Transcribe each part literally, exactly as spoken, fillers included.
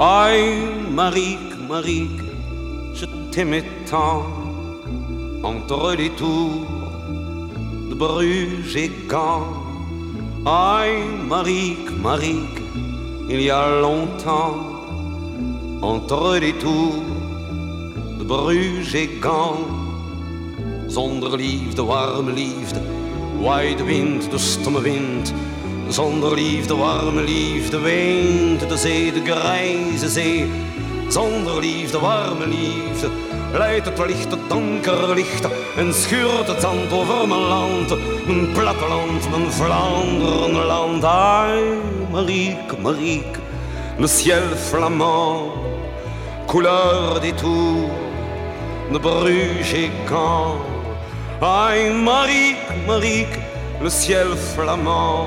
Aïe, Marique, Marique, je t'aimais tant. Entre les tours de Bruges et Gand. Aïe, Marique, Marique, il y a longtemps. Entre les tours de Bruges et Gand. Zonder liefde, warme liefde, waai de wind, de stomme wind. Zonder liefde, warme liefde, weent de zee, de grijze zee. Zonder liefde, warme liefde, leidt het licht, het donker licht. En schuurt het zand over mijn land, mijn platteland, mijn Vlaanderenland. Aïe, Marique, Marique, le ciel flamand, couleur des tours de Bruges et Gand. Aïe, Marique, Marique, le ciel flamand,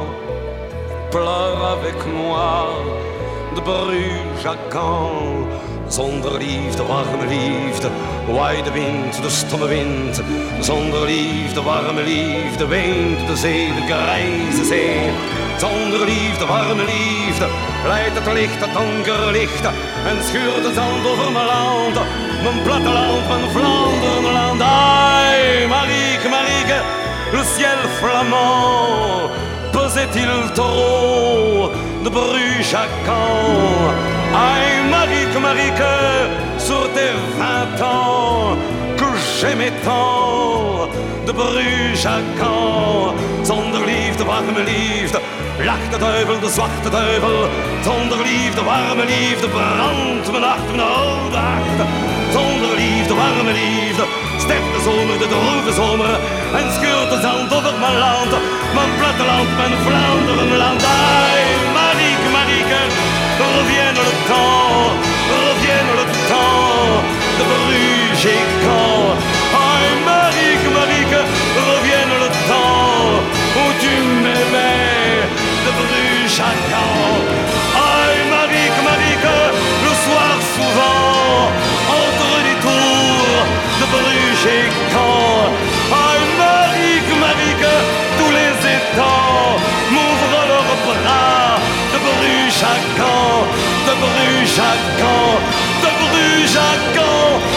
pleure avec moi de Bruges à Gand. Zonder liefde, warme liefde, waai de wind, de stomme wind. Zonder liefde, warme liefde, weent de zee, de grijze zee. Zonder liefde, warme liefde, leidt het licht, het donker licht. En schuurt het zand over mijn land, mijn platteland, mijn Vlaanderenland. Aïe, Marique, Marique, le ciel flamand, pesait-il trop de Bruges à Caen? Aïe, Marique, Marique, sur tes vingt ans que j'aimais tant, de Bruges à Caen. Zonder liefde, warme liefde, lacht de duivel, de zwarte duivel. Zonder liefde, warme liefde, brandt mijn hart, mijn oude hart. Zonder liefde, warme liefde, sterft de zomer, de droeve zomer. En schuurt de zand over mijn land, mijn platteland, mijn Vlaanderenland. Aïe, Marique, Marique, revienne le temps, revienne le temps de Bruges et Caen. Aïe, Marique, Marique, revienne le temps où tu m'aimais de Bruges à Caen. Aïe, Marique, Marique, le soir souvent entre les tours de Bruges et Caen. Aïe, Marique, Marique, tous les étangs m'ouvrent leurs bras de Bruges à Caen, de Bruges à Caen, de Bruges à Caen.